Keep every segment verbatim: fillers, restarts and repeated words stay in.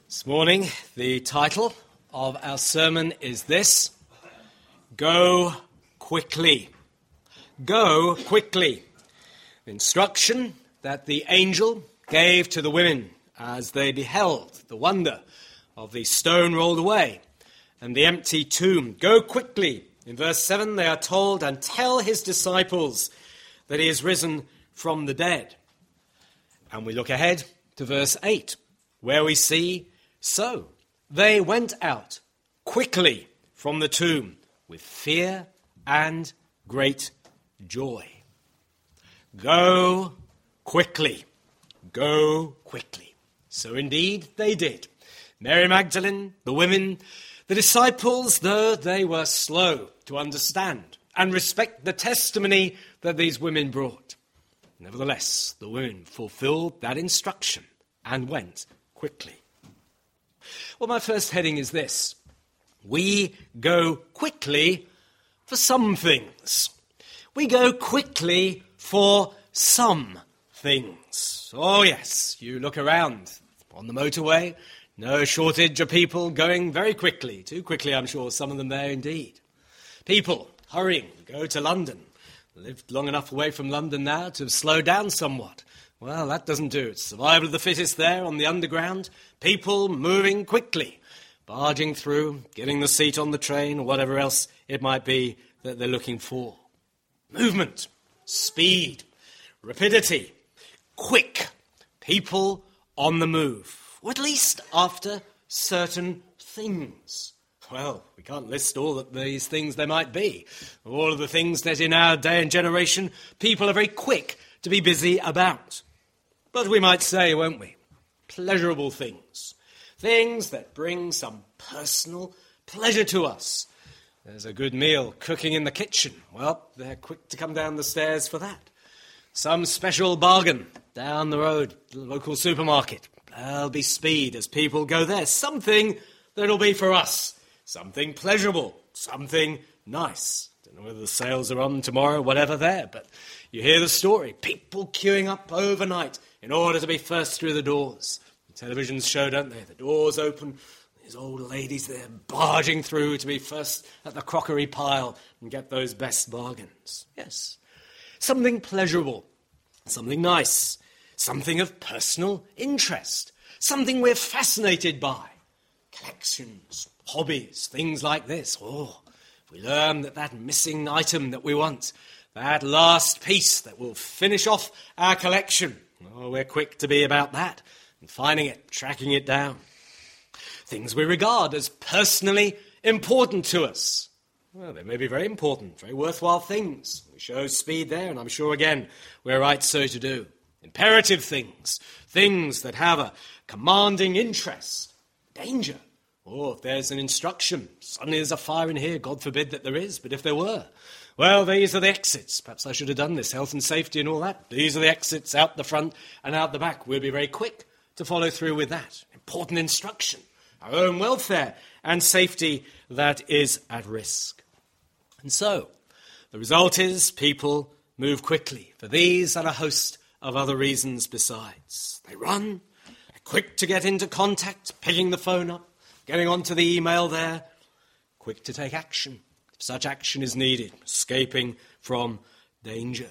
This morning, the title of our sermon is this: Go Quickly. Go quickly. The instruction that the angel gave to the women as they beheld the wonder of the stone rolled away and the empty tomb. Go quickly. In verse seven, they are told, and tell his disciples that he is risen from the dead. And we look ahead to verse eight, where we see, so they went out quickly from the tomb with fear and great joy. Go quickly. Go quickly. So indeed they did. Mary Magdalene, the women, the disciples, though they were slow to understand and respect the testimony that these women brought. Nevertheless, the women fulfilled that instruction and went quickly. Well, my first heading is this: we go quickly for some things. We go quickly for some things. Oh yes, you look around on the motorway, no shortage of people going very quickly, too quickly I'm sure, some of them there indeed. People hurrying, go to London. Lived long enough away from London now to slow down somewhat. Well, that doesn't do. It's survival of the fittest there on the underground. People moving quickly, barging through, getting the seat on the train or whatever else it might be that they're looking for. Movement, speed, rapidity, quick. People on the move, or at least after certain things. Well, we can't list all of these things there might be. All of the things that in our day and generation people are very quick to be busy about. But we might say, won't we, pleasurable things. Things that bring some personal pleasure to us. There's a good meal cooking in the kitchen. Well, they're quick to come down the stairs for that. Some special bargain down the road, the local supermarket. There'll be speed as people go there. Something that'll be for us. Something pleasurable. Something nice. Don't know whether the sales are on tomorrow, whatever there, but you hear the story. People queuing up overnight in order to be first through the doors. The televisions show, don't they? The doors open, these old ladies there barging through to be first at the crockery pile and get those best bargains. Yes, something pleasurable, something nice, something of personal interest, something we're fascinated by. Collections, hobbies, things like this. Oh, if we learn that that missing item that we want, that last piece that will finish off our collection, oh, we're quick to be about that and finding it, tracking it down. Things we regard as personally important to us. Well, they may be very important, very worthwhile things. We show speed there, and I'm sure, again, we're right so to do. Imperative things, things that have a commanding interest. Danger. Oh, if there's an instruction, suddenly there's a fire in here, God forbid that there is, but if there were, well, these are the exits. Perhaps I should have done this, health and safety and all that. These are the exits out the front and out the back. We'll be very quick to follow through with that. Important instruction. Our own welfare and safety that is at risk. And so, the result is people move quickly for these and a host of other reasons besides. They run, they're quick to get into contact, picking the phone up, getting onto the email there, quick to take action. Such action is needed, escaping from danger.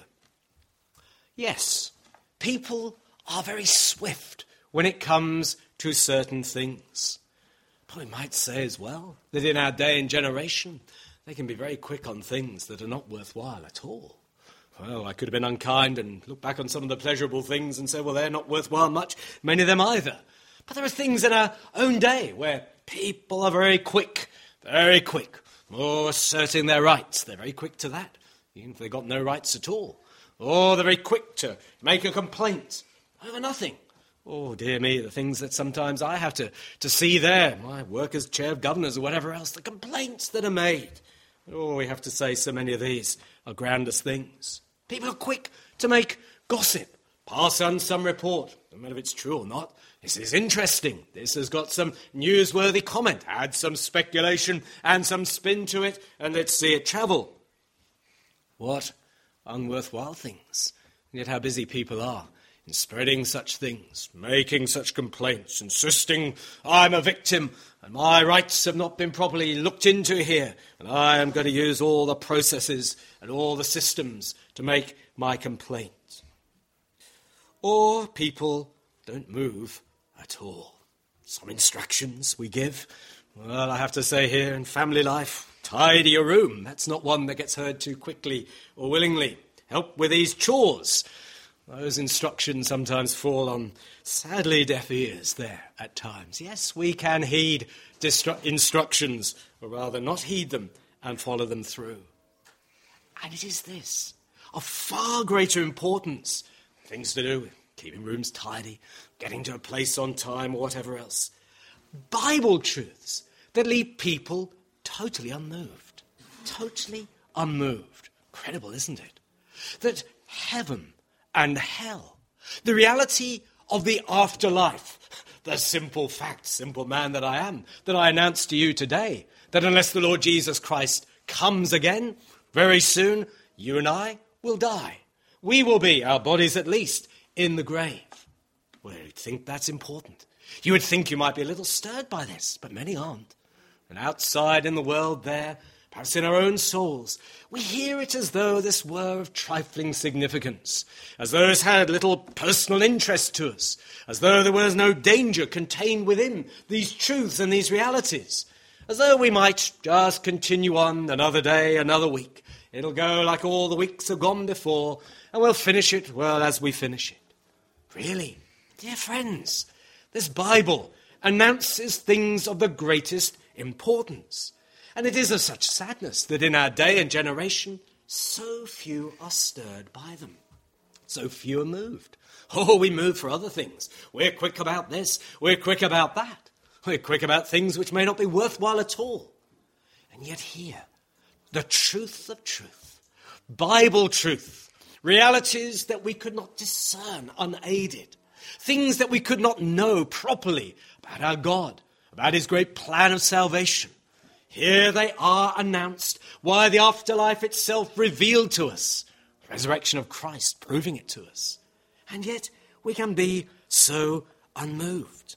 Yes, people are very swift when it comes to certain things. But we might say as well that in our day and generation, they can be very quick on things that are not worthwhile at all. Well, I could have been unkind and look back on some of the pleasurable things and say, well, they're not worthwhile much, many of them either. But there are things in our own day where people are very quick, very quick. Or asserting their rights. They're very quick to that, even if they've got no rights at all. Or they're very quick to make a complaint over nothing. Oh, dear me, the things that sometimes I have to, to see there, my work as chair of governors or whatever else, the complaints that are made. Oh, we have to say so many of these are groundless things. People are quick to make gossip, pass on some report, no matter if it's true or not. This is interesting. This has got some newsworthy comment. Add some speculation and some spin to it, and let's see it travel. What unworthwhile things. And yet how busy people are in spreading such things, making such complaints, insisting I'm a victim and my rights have not been properly looked into here, and I am going to use all the processes and all the systems to make my complaint. Or people don't move at all. Some instructions we give. Well, I have to say here in family life, tidy your room. That's not one that gets heard too quickly or willingly. Help with these chores. Those instructions sometimes fall on sadly deaf ears there at times. Yes, we can heed distru- instructions, or rather not heed them and follow them through. And it is this, of far greater importance, things to do with keeping rooms tidy, getting to a place on time, or whatever else. Bible truths that leave people totally unmoved. Totally unmoved. Incredible, isn't it? That heaven and hell, the reality of the afterlife, the simple fact, simple man that I am, that I announce to you today, that unless the Lord Jesus Christ comes again, very soon, you and I will die. We will be, our bodies at least, in the grave. Well, you'd think that's important. You would think you might be a little stirred by this, but many aren't. And outside in the world there, perhaps in our own souls, we hear it as though this were of trifling significance, as though it had little personal interest to us, as though there was no danger contained within these truths and these realities, as though we might just continue on another day, another week. It'll go like all the weeks have gone before, and we'll finish it, well, as we finish it. Really, dear friends, this Bible announces things of the greatest importance. And it is of such sadness that in our day and generation, so few are stirred by them. So few are moved. Oh, we move for other things. We're quick about this. We're quick about that. We're quick about things which may not be worthwhile at all. And yet here, the truth of truth, Bible truth, realities that we could not discern unaided, things that we could not know properly about our God, about his great plan of salvation. Here they are announced, why the afterlife itself revealed to us, the resurrection of Christ proving it to us. And yet we can be so unmoved.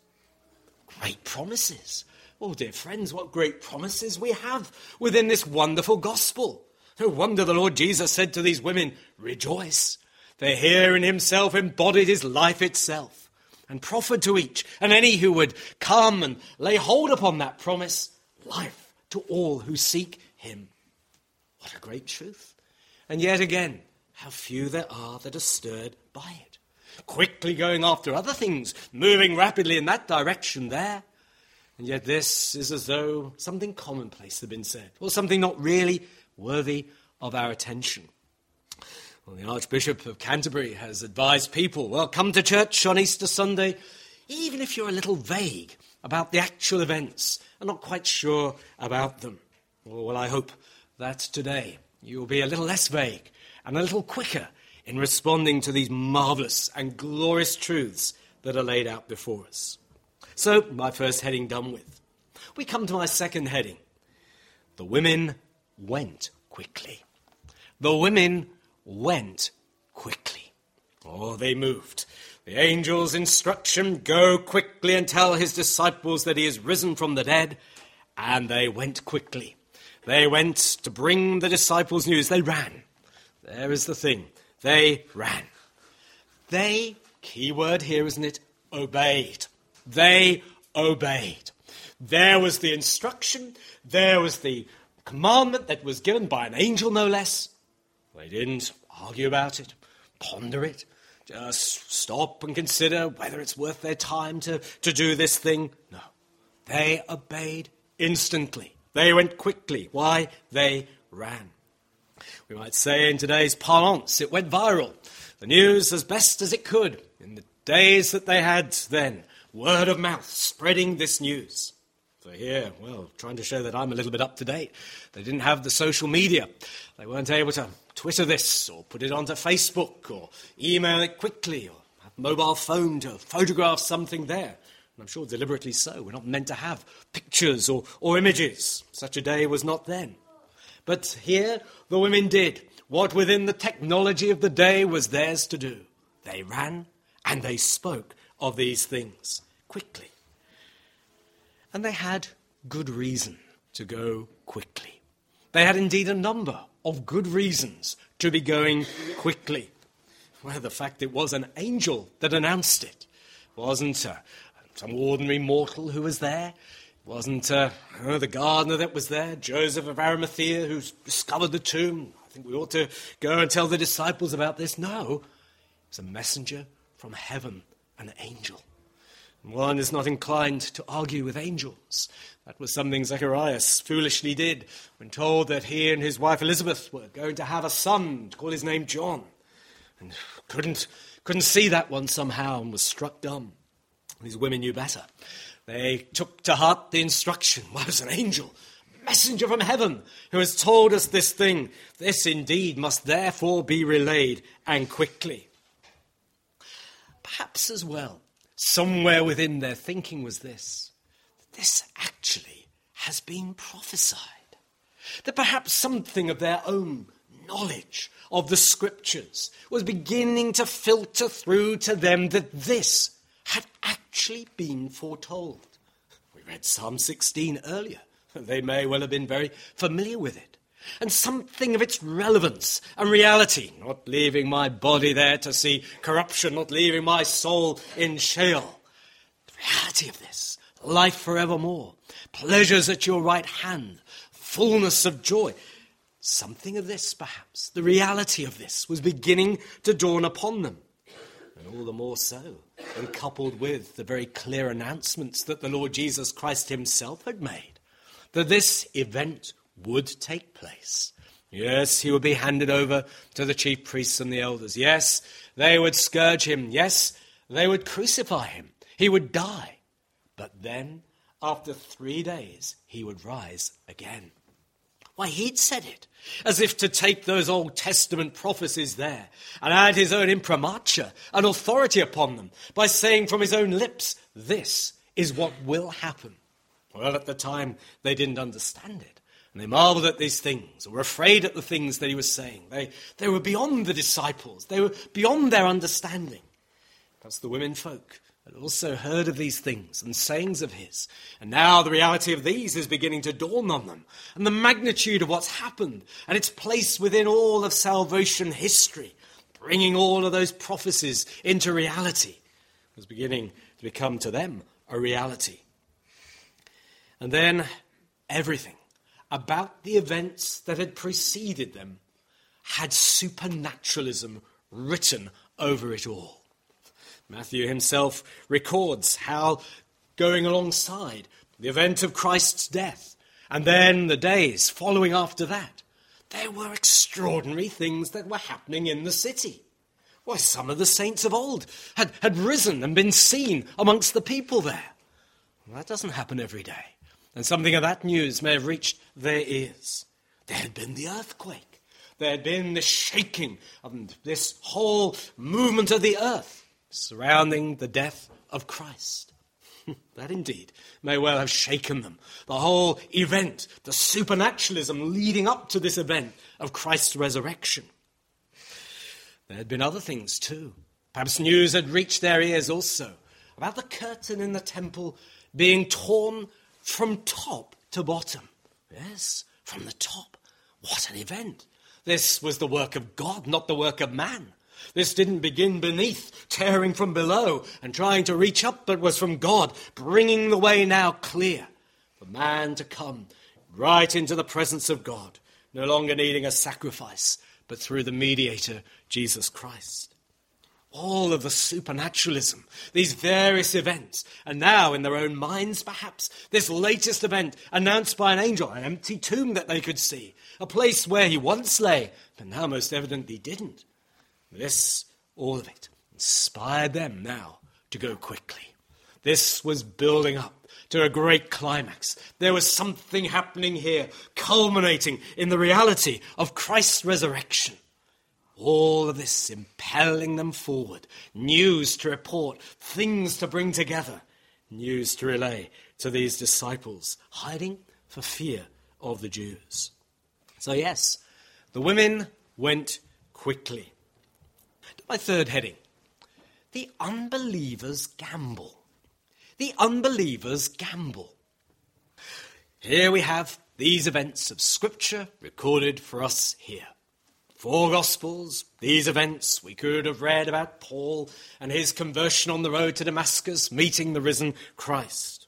Great promises. Oh, dear friends, what great promises we have within this wonderful gospel. No wonder the Lord Jesus said to these women, rejoice. They here in himself embodied his life itself and proffered to each and any who would come and lay hold upon that promise, life to all who seek him. What a great truth. And yet again, how few there are that are stirred by it. Quickly going after other things, moving rapidly in that direction there. And yet this is as though something commonplace had been said, or something not really worthy of our attention. Well, the Archbishop of Canterbury has advised people, well, come to church on Easter Sunday, even if you're a little vague about the actual events and not quite sure about them. Well, I hope that today you'll be a little less vague and a little quicker in responding to these marvellous and glorious truths that are laid out before us. So, my first heading done with. We come to my second heading. The women went quickly. The women went quickly. Oh, they moved. The angel's instruction, go quickly and tell his disciples that he is risen from the dead. And they went quickly. They went to bring the disciples news. They ran. There is the thing. They ran. They, key word here, isn't it? Obeyed. They obeyed. There was the instruction. There was the commandment that was given by an angel, no less. They didn't argue about it, ponder it, just stop and consider whether it's worth their time to, to do this thing. No. They obeyed instantly. They went quickly. Why? They ran. We might say in today's parlance, it went viral. The news as best as it could in the days that they had then. Word of mouth spreading this news. So here, well, trying to show that I'm a little bit up to date. They didn't have the social media. They weren't able to Twitter this or put it onto Facebook or email it quickly or have a mobile phone to photograph something there. And I'm sure deliberately so. We're not meant to have pictures or, or images. Such a day was not then. But here, the women did what within the technology of the day was theirs to do. They ran And they spoke of these things quickly. And they had good reason to go quickly. They had indeed a number of good reasons to be going quickly. Well, the fact it was an angel that announced it. It wasn't uh, some ordinary mortal who was there. It wasn't uh, oh, the gardener that was there, Joseph of Arimathea, who discovered the tomb. I think we ought to go and tell the disciples about this. No, it was a messenger from heaven, an angel. One is not inclined to argue with angels. That was something Zacharias foolishly did when told that he and his wife Elizabeth were going to have a son, to call his name John. And couldn't, couldn't see that one somehow and was struck dumb. These women knew better. They took to heart the instruction. Well, it was an angel, messenger from heaven, who has told us this thing. This indeed must therefore be relayed, and quickly. Perhaps as well, somewhere within their thinking was this: this actually has been prophesied. That perhaps something of their own knowledge of the scriptures was beginning to filter through to them, that this had actually been foretold. We read Psalm sixteen earlier. They may well have been very familiar with it. And something of its relevance and reality, not leaving my body there to see corruption, not leaving my soul in Sheol. The reality of this, life forevermore, pleasures at your right hand, fullness of joy. Something of this, perhaps, the reality of this was beginning to dawn upon them. And all the more so, when coupled with the very clear announcements that the Lord Jesus Christ himself had made, that this event would take place. Yes, he would be handed over to the chief priests and the elders. Yes, they would scourge him. Yes, they would crucify him. He would die. But then, after three days, he would rise again. Why, he'd said it, as if to take those Old Testament prophecies there and add his own imprimatur and authority upon them by saying from his own lips, this is what will happen. Well, at the time, they didn't understand it. And they marveled at these things, or were afraid at the things that he was saying. They, they were beyond the disciples. They were beyond their understanding. Perhaps the women folk had also heard of these things and sayings of his. And now the reality of these is beginning to dawn on them. And the magnitude of what's happened and its place within all of salvation history, bringing all of those prophecies into reality, was beginning to become to them a reality. And then everything about the events that had preceded them had supernaturalism written over it all. Matthew himself records how, going alongside the event of Christ's death, and then the days following after that, there were extraordinary things that were happening in the city. Why, some of the saints of old had, had risen and been seen amongst the people there. Well, that doesn't happen every day. And something of that news may have reached their ears. There had been the earthquake. There had been the shaking of this whole movement of the earth surrounding the death of Christ. That indeed may well have shaken them. The whole event, the supernaturalism leading up to this event of Christ's resurrection. There had been other things too. Perhaps news had reached their ears also about the curtain in the temple being torn from top to bottom. Yes, from the top. What an event. This was the work of God, not the work of man. This didn't begin beneath, tearing from below and trying to reach up, but was from God, bringing the way now clear for man to come right into the presence of God, no longer needing a sacrifice, but through the mediator, Jesus Christ. All of the supernaturalism, these various events, and now in their own minds perhaps, this latest event announced by an angel, an empty tomb that they could see, a place where he once lay, but now most evidently didn't. This, all of it, inspired them now to go quickly. This was building up to a great climax. There was something happening here, culminating in the reality of Christ's resurrection. All of this impelling them forward, news to report, things to bring together, news to relay to these disciples, hiding for fear of the Jews. So yes, the women went quickly. My third heading, the unbeliever's gamble. The unbeliever's gamble. Here we have these events of Scripture recorded for us here. Four Gospels, these events we could have read about Paul and his conversion on the road to Damascus, meeting the risen Christ.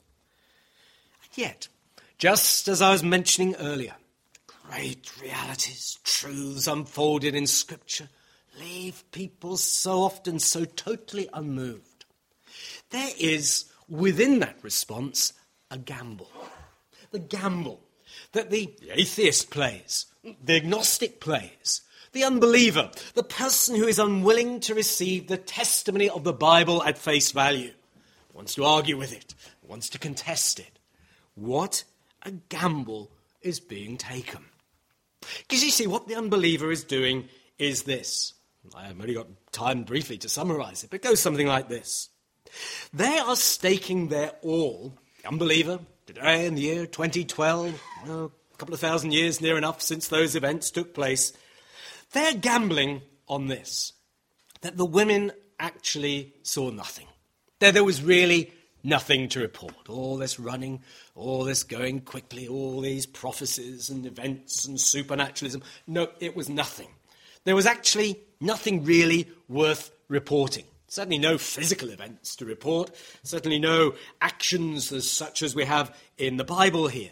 And yet, just as I was mentioning earlier, great realities, truths unfolded in Scripture leave people so often so totally unmoved. There is, within that response, a gamble. The gamble that the atheist plays, the agnostic plays, the unbeliever, the person who is unwilling to receive the testimony of the Bible at face value, wants to argue with it, wants to contest it. What a gamble is being taken. Because you see, what the unbeliever is doing is this. I have only got time briefly to summarize it, but it goes something like this. They are staking their all, the unbeliever, today in the year twenty twelve, you know, a couple of thousand years near enough since those events took place, they're gambling on this, that the women actually saw nothing. That there was really nothing to report. All this running, all this going quickly, all these prophecies and events and supernaturalism. No, it was nothing. There was actually nothing really worth reporting. Certainly no physical events to report. Certainly no actions as such as we have in the Bible here.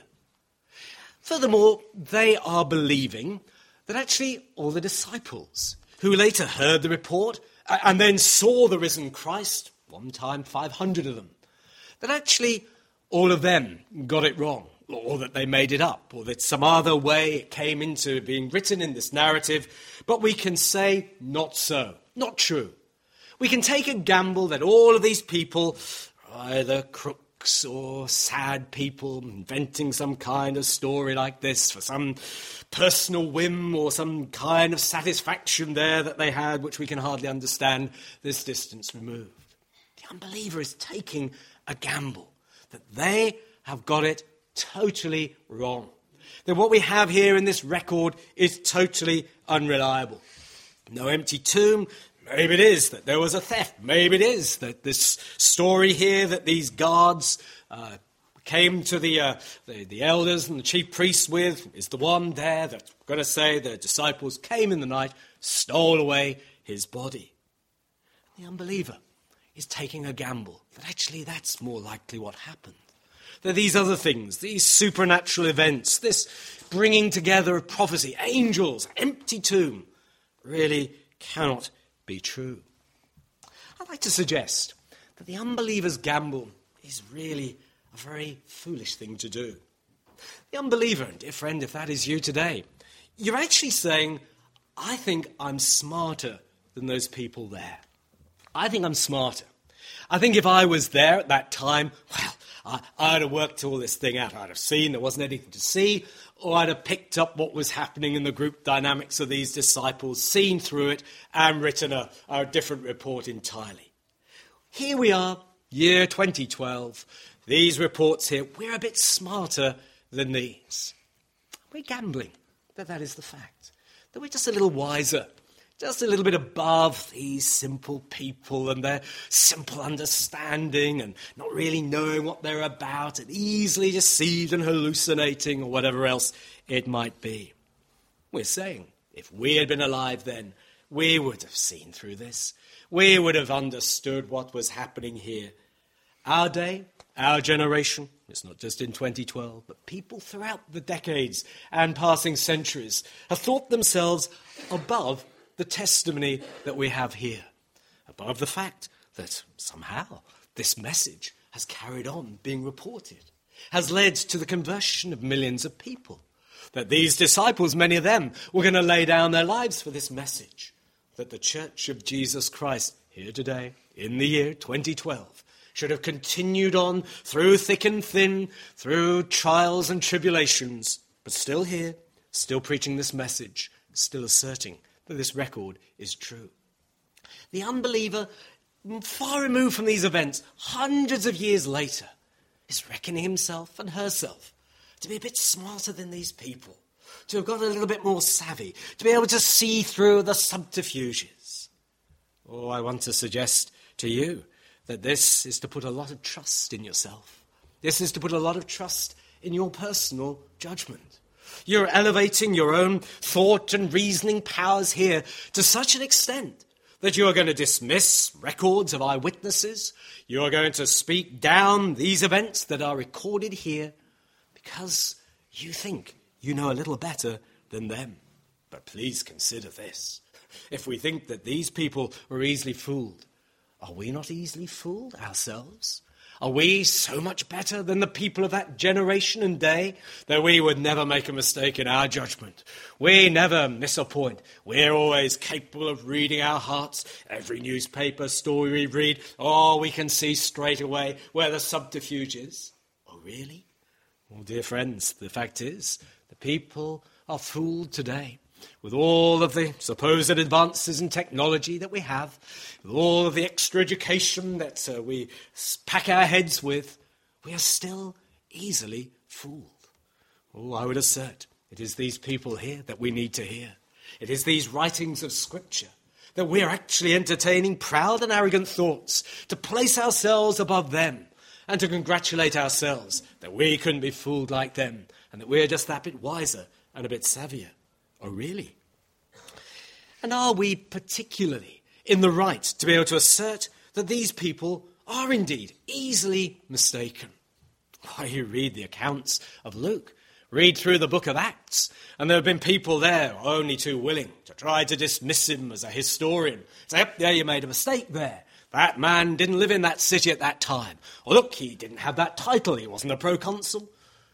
Furthermore, they are believing that actually all the disciples who later heard the report and then saw the risen Christ, one time five hundred of them, that actually all of them got it wrong, or that they made it up, or that some other way it came into being written in this narrative. But we can say not so, not true. We can take a gamble that all of these people are either crooks or sad people inventing some kind of story like this for some personal whim or some kind of satisfaction there that they had, which we can hardly understand this distance removed. The unbeliever is taking a gamble that they have got it totally wrong. That what we have here in this record is totally unreliable. No empty tomb. Maybe it is that there was a theft. Maybe it is that this story here that these guards uh, came to the, uh, the the elders and the chief priests with is the one there that we're going to say the disciples came in the night, stole away his body. The unbeliever is taking a gamble that actually that's more likely what happened. That these other things, these supernatural events, this bringing together of prophecy, angels, empty tomb, really cannot be true. I'd like to suggest that the unbeliever's gamble is really a very foolish thing to do. The unbeliever, dear friend, if that is you today, you're actually saying, I think I'm smarter than those people there. I think I'm smarter. I think if I was there at that time, well, I, I'd have worked all this thing out. I'd have seen there wasn't anything to see, or I'd have picked up what was happening in the group dynamics of these disciples, seen through it, and written a, a different report entirely. Here we are, year twenty twelve. These reports here, we're a bit smarter than these. We're gambling that that is the fact, that we're just a little wiser, just a little bit above these simple people and their simple understanding and not really knowing what they're about and easily deceived and hallucinating or whatever else it might be. We're saying if we had been alive then, we would have seen through this. We would have understood what was happening here. Our day, our generation, it's not just in twenty twelve, but people throughout the decades and passing centuries have thought themselves above the testimony that we have here, above the fact that somehow this message has carried on being reported, has led to the conversion of millions of people, that these disciples, many of them, were going to lay down their lives for this message, that the Church of Jesus Christ here today, in the year twenty twelve, should have continued on through thick and thin, through trials and tribulations, but still here, still preaching this message, still asserting that this record is true. The unbeliever, far removed from these events, hundreds of years later, is reckoning himself and herself to be a bit smarter than these people, to have got a little bit more savvy, to be able to see through the subterfuges. Oh, I want to suggest to you that this is to put a lot of trust in yourself. This is to put a lot of trust in your personal judgment. You're elevating your own thought and reasoning powers here to such an extent that you are going to dismiss records of eyewitnesses. You are going to speak down these events that are recorded here because you think you know a little better than them. But please consider this. If we think that these people were easily fooled, are we not easily fooled ourselves? Are we so much better than the people of that generation and day that we would never make a mistake in our judgment? We never miss a point. We're always capable of reading our hearts. Every newspaper story we read, oh, we can see straight away where the subterfuge is. Oh, really? Well, dear friends, the fact is, the people are fooled today. With all of the supposed advances in technology that we have, with all of the extra education that uh, we pack our heads with, we are still easily fooled. Oh, I would assert it is these people here that we need to hear. It is these writings of Scripture that we are actually entertaining proud and arrogant thoughts to place ourselves above them and to congratulate ourselves that we couldn't be fooled like them and that we're just that bit wiser and a bit savvier. Oh, really? And are we particularly in the right to be able to assert that these people are indeed easily mistaken? Why, you read the accounts of Luke, read through the book of Acts, and there have been people there only too willing to try to dismiss him as a historian. Say, yep, yeah, you made a mistake there. That man didn't live in that city at that time. Or look, he didn't have that title. He wasn't a proconsul.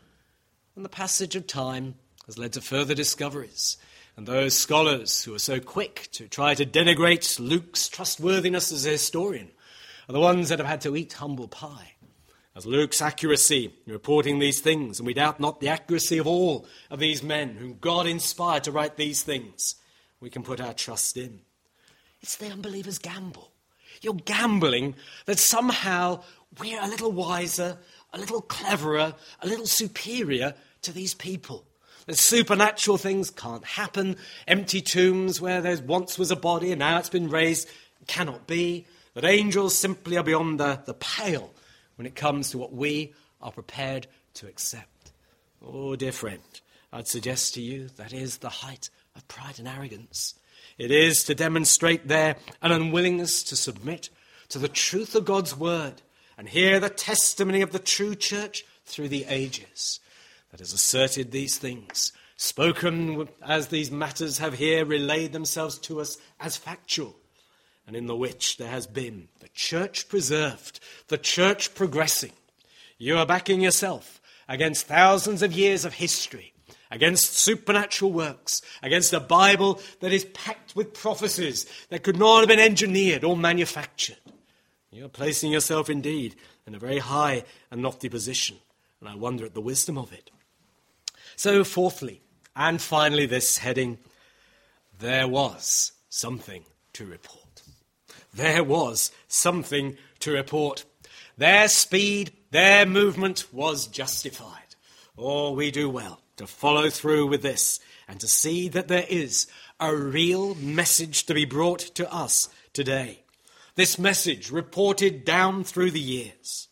And the passage of time has led to further discoveries. And those scholars who are so quick to try to denigrate Luke's trustworthiness as a historian are the ones that have had to eat humble pie. As Luke's accuracy in reporting these things, and we doubt not the accuracy of all of these men whom God inspired to write these things, we can put our trust in. It's the unbeliever's gamble. You're gambling that somehow we're a little wiser, a little cleverer, a little superior to these people. That supernatural things can't happen. Empty tombs where there once was a body and now it's been raised cannot be. That angels simply are beyond the, the pale when it comes to what we are prepared to accept. Oh, dear friend, I'd suggest to you that is the height of pride and arrogance. It is to demonstrate there an unwillingness to submit to the truth of God's word and hear the testimony of the true church through the ages that has asserted these things, spoken as these matters have here relayed themselves to us as factual, and in the which there has been the church preserved, the church progressing. You are backing yourself against thousands of years of history, against supernatural works, against a Bible that is packed with prophecies that could not have been engineered or manufactured. You are placing yourself indeed in a very high and lofty position, and I wonder at the wisdom of it. So fourthly, and finally this heading, there was something to report. There was something to report. Their speed, their movement was justified. Oh, we do well to follow through with this and to see that there is a real message to be brought to us today. This message reported down through the years.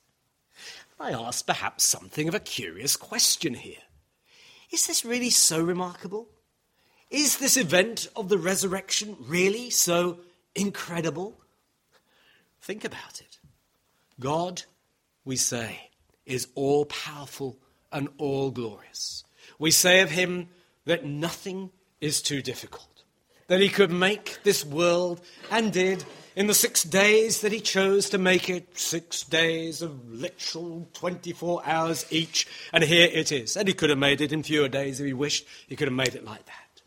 I ask perhaps something of a curious question here. Is this really so remarkable? Is this event of the resurrection really so incredible? Think about it. God, we say, is all-powerful and all-glorious. We say of him that nothing is too difficult, that he could make this world and did in the six days that he chose to make it, six days of literal twenty-four hours each, and here it is. And he could have made it in fewer days if he wished. He could have made it like that.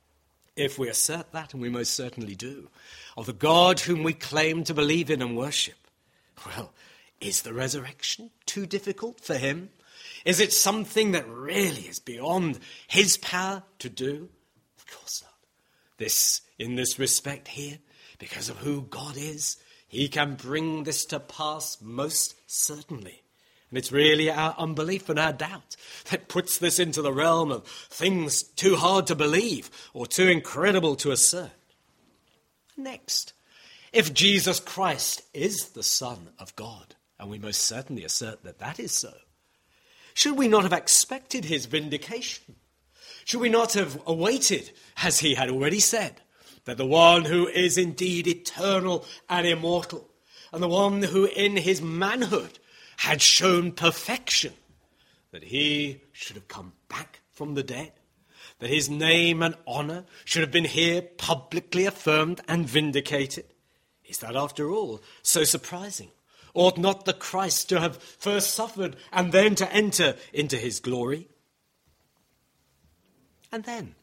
If we assert that, and we most certainly do, of the God whom we claim to believe in and worship, well, is the resurrection too difficult for him? Is it something that really is beyond his power to do? Of course not. This, in this respect here, because of who God is, he can bring this to pass most certainly. And it's really our unbelief and our doubt that puts this into the realm of things too hard to believe or too incredible to assert. Next, If Jesus Christ is the Son of God, and we most certainly assert that that is so, should we not have expected his vindication? Should we not have awaited, as he had already said, that the one who is indeed eternal and immortal, and the one who in his manhood had shown perfection, that he should have come back from the dead, that his name and honour should have been here publicly affirmed and vindicated? Is that, after all, so surprising? Ought not the Christ to have first suffered and then to enter into his glory? And then,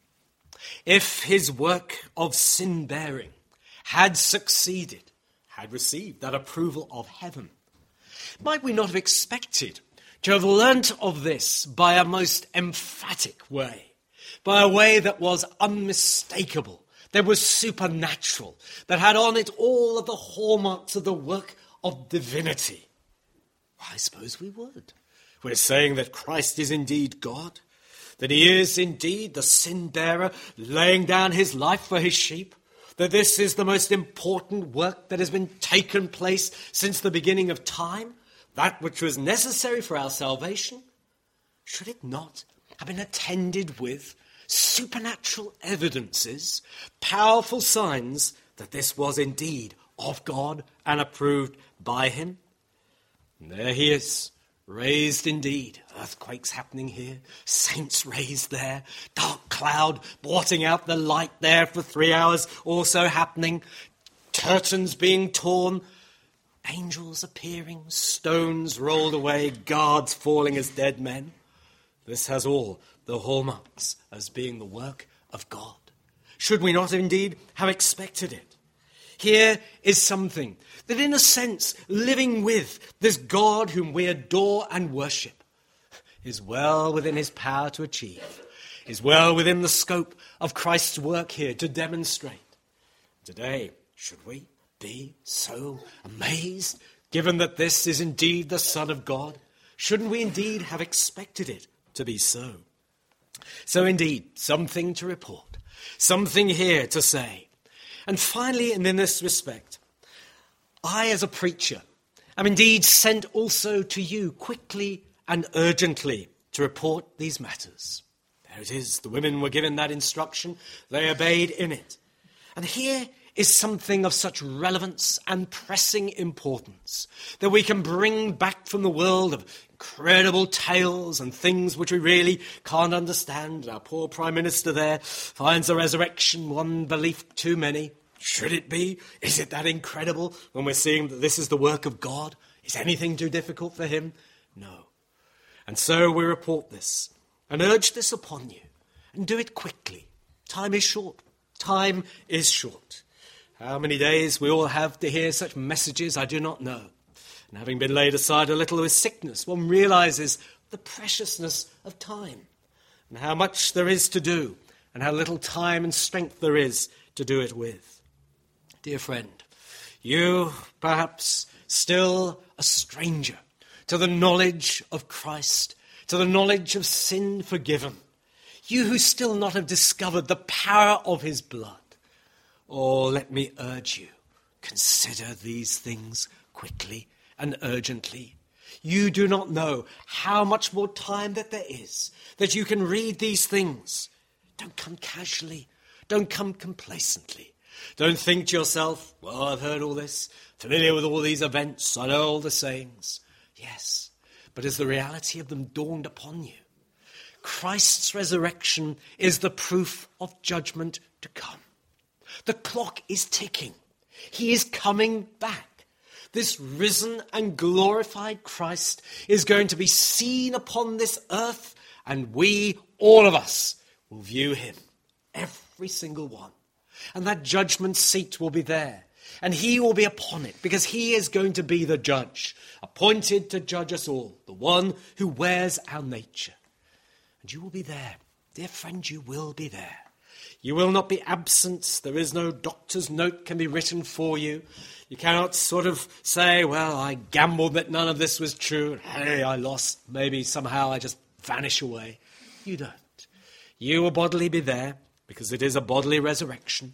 if his work of sin-bearing had succeeded, had received that approval of heaven, might we not have expected to have learnt of this by a most emphatic way, by a way that was unmistakable, that was supernatural, that had on it all of the hallmarks of the work of divinity? Well, I suppose we would. We're saying that Christ is indeed God, that he is indeed the sin-bearer laying down his life for his sheep, that this is the most important work that has been taken place since the beginning of time, that which was necessary for our salvation. Should it not have been attended with supernatural evidences, powerful signs that this was indeed of God and approved by him? And there he is, raised indeed. Earthquakes happening here, saints raised there, dark cloud blotting out the light there for three hours also happening, curtains being torn, angels appearing, stones rolled away, guards falling as dead men. This has all the hallmarks as being the work of God. Should we not indeed have expected it? Here is something that, in a sense, living with this God whom we adore and worship, is well within his power to achieve, is well within the scope of Christ's work here to demonstrate. Today, should we be so amazed, given that this is indeed the Son of God? Shouldn't we indeed have expected it to be so? So indeed, something to report, something here to say. And finally, and in this respect, I, as a preacher, am indeed sent also to you quickly and urgently to report these matters. There it is. The women were given that instruction. They obeyed in it. And here is something of such relevance and pressing importance that we can bring back from the world of incredible tales and things which we really can't understand. Our poor Prime Minister there finds the resurrection one belief too many. Should it be? Is it that incredible when we're seeing that this is the work of God? Is anything too difficult for him? No. And so we report this and urge this upon you, and do it quickly. Time is short. Time is short. How many days we all have to hear such messages, I do not know. And having been laid aside a little with sickness, one realizes the preciousness of time and how much there is to do and how little time and strength there is to do it with. Dear friend, you perhaps still a stranger to the knowledge of Christ, to the knowledge of sin forgiven. You who still not have discovered the power of his blood. Oh, let me urge you, consider these things quickly and urgently. You do not know how much more time that there is, that you can read these things. Don't come casually. Don't come complacently. Don't think to yourself, well, I've heard all this, familiar with all these events, I know all the sayings. Yes, but has the reality of them dawned upon you? Christ's resurrection is the proof of judgment to come. The clock is ticking. He is coming back. This risen and glorified Christ is going to be seen upon this earth, and we, all of us, will view him, every single one. And that judgment seat will be there, and he will be upon it, because he is going to be the judge, appointed to judge us all, the one who wears our nature. And you will be there. Dear friend, you will be there. You will not be absent. There is no doctor's note can be written for you. You cannot sort of say, well, I gambled that none of this was true. Hey, I lost. Maybe somehow I just vanish away. You don't. You will bodily be there, because it is a bodily resurrection.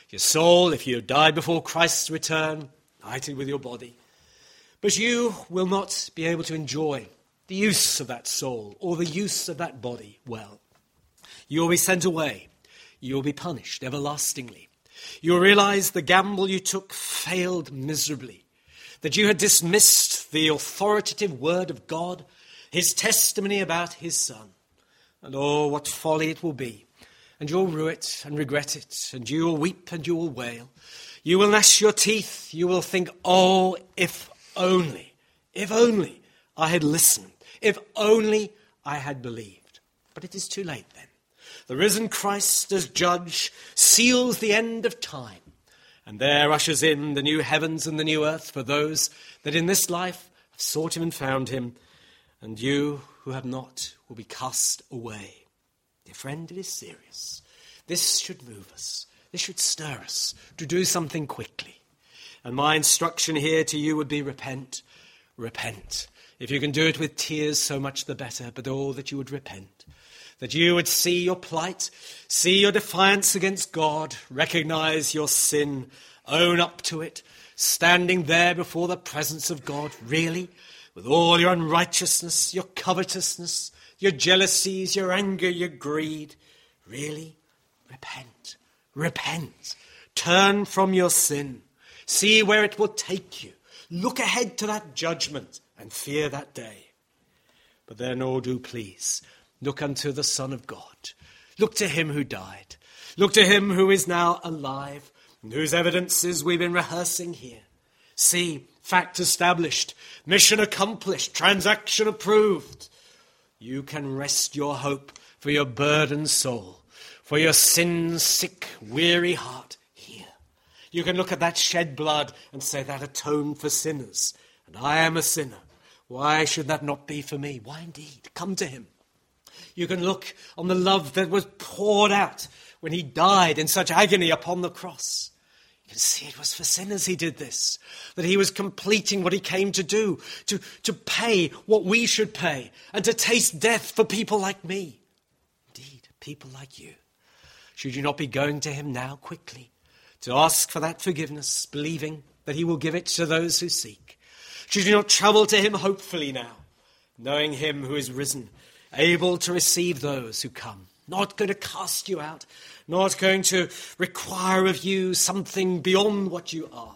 Your soul, if you died before Christ's return, united with your body. But you will not be able to enjoy the use of that soul or the use of that body well. You will be sent away. You will be punished everlastingly. You will realize the gamble you took failed miserably, that you had dismissed the authoritative word of God, his testimony about his Son. And oh, what folly it will be. And you will rue it and regret it, and you will weep and you will wail. You will gnash your teeth. You will think, oh, if only, if only I had listened, if only I had believed. But it is too late then. The risen Christ as judge seals the end of time, and there ushers in the new heavens and the new earth for those that in this life have sought him and found him, and you who have not will be cast away. Dear friend, it is serious. This should move us. This should stir us to do something quickly. And my instruction here to you would be repent, repent. If you can do it with tears, so much the better, but oh, that you would repent. That you would see your plight, see your defiance against God, recognize your sin, own up to it, standing there before the presence of God, really, with all your unrighteousness, your covetousness, your jealousies, your anger, your greed. Really, repent, repent. Turn from your sin. See where it will take you. Look ahead to that judgment and fear that day. But then, oh, do please, look unto the Son of God. Look to him who died. Look to him who is now alive, and whose evidences we've been rehearsing here. See, fact established, mission accomplished, transaction approved. You can rest your hope for your burdened soul, for your sin-sick, weary heart here. You can look at that shed blood and say that atoned for sinners, and I am a sinner. Why should that not be for me? Why indeed? Come to him. You can look on the love that was poured out when he died in such agony upon the cross. You can see it was for sinners he did this, that he was completing what he came to do, to, to pay what we should pay, and to taste death for people like me. Indeed, people like you. Should you not be going to him now quickly, to ask for that forgiveness, believing that he will give it to those who seek? Should you not travel to him hopefully now, knowing him who is risen, able to receive those who come, not going to cast you out, not going to require of you something beyond what you are,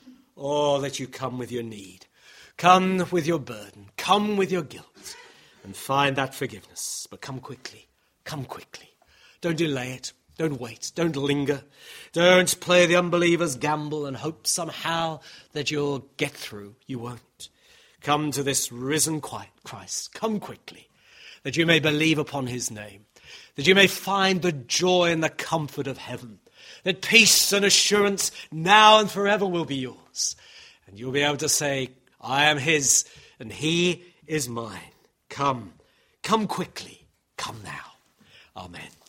or that you come with your need, come with your burden, come with your guilt, and find that forgiveness. But come quickly, come quickly. Don't delay it, don't wait, don't linger, don't play the unbeliever's gamble and hope somehow that you'll get through. You won't. Come to this risen Christ, come quickly, that you may believe upon his name, that you may find the joy and the comfort of heaven, that peace and assurance now and forever will be yours. And you'll be able to say, I am his and he is mine. Come, come quickly, come now. Amen.